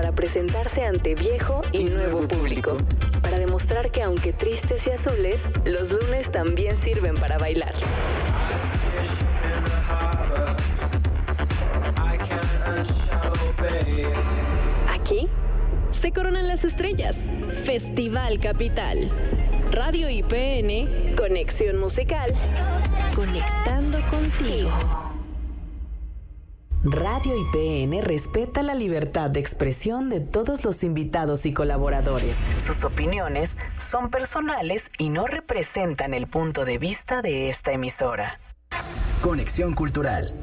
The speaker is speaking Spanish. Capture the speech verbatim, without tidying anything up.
para presentarse ante viejo y nuevo público, para demostrar que aunque tristes y azules, los lunes también sirven para bailar. Aquí se coronan las estrellas. Festival Capital. Radio I P N, Conexión Musical, conectando contigo. Radio I P N respeta la libertad de expresión de todos los invitados y colaboradores. Sus opiniones son personales y no representan el punto de vista de esta emisora. Conexión Cultural.